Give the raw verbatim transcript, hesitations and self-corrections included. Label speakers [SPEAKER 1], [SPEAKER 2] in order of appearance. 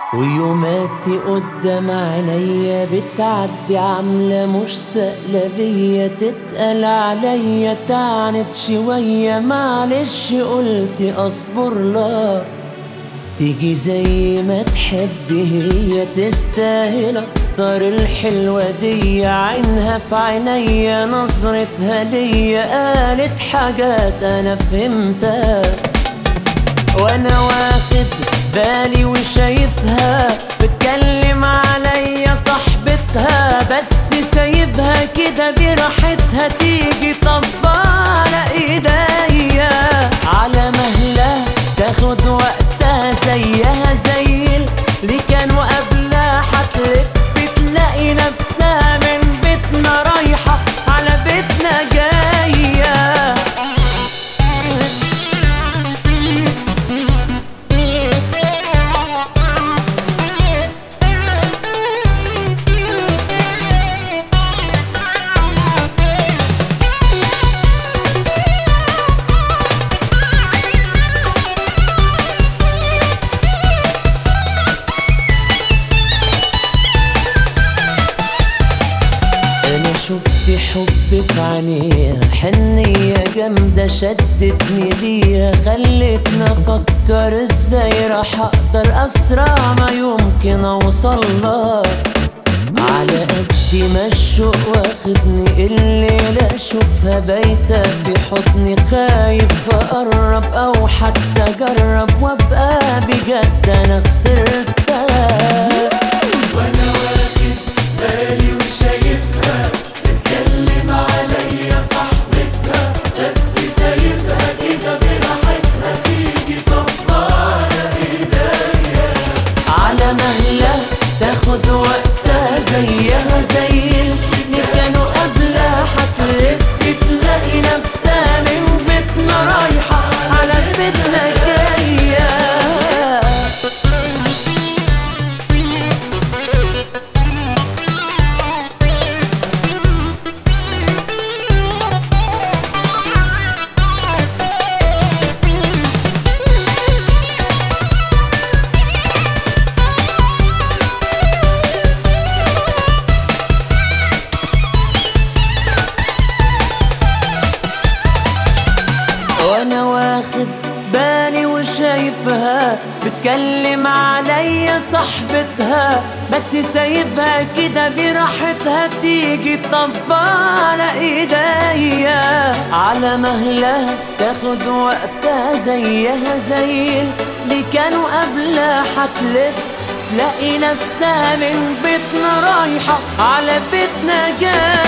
[SPEAKER 1] ويوماتي قدام عينيا بتعدي عاملة مش سائلة بيا، تتقل عليا تعنت شوية، معلش قلت اصبر لا تيجي زي ما تحب، هي تستاهل اكتر الحلوة دي، عينها في عينيا نظرتها ليا قالت حاجات انا فهمتها، وانا واخد بالي وشايفها بتكلم عليا صاحبتها، بس سايبها كده براحتها تيجي طبع على ايديا، على مهلها تاخد وقتها زيها زي اللي كانوا قبلها، هتلف تلاقي نفسها من بيتنا رايحة على بيتنا جاية. شفت حب في عينيها، حنية جامدة شدتني ليها، خلتني افكر ازاي راح اقدر اسرع ما يمكن اوصلها، على قد ما الشوق واخدني الليلة اشوفها بايتة في حضني، خايف اقرب او حتى اجرب وابقى بجد انا خسرتها،
[SPEAKER 2] وانا واخد بالي وشايفها بتكلم عليا صاحبتها، بس سايبها كده براحتها تيجي طبع على ايديا،
[SPEAKER 1] على مهلها تاخد وقتها زيها زي اللي كانوا قبلها، هتلف تلاقي نفسها من بيتنا رايحة على بيتنا جاية. وانا واخد بالي وشايفها بتكلم عليا صاحبتها، بس سايبها كده براحتها تيجي طبع على ايديا، على مهلها تاخد وقتها زيها زي اللي كانوا قبلها، هتلف تلاقي نفسها من بيتنا رايحة على بيتنا جاية.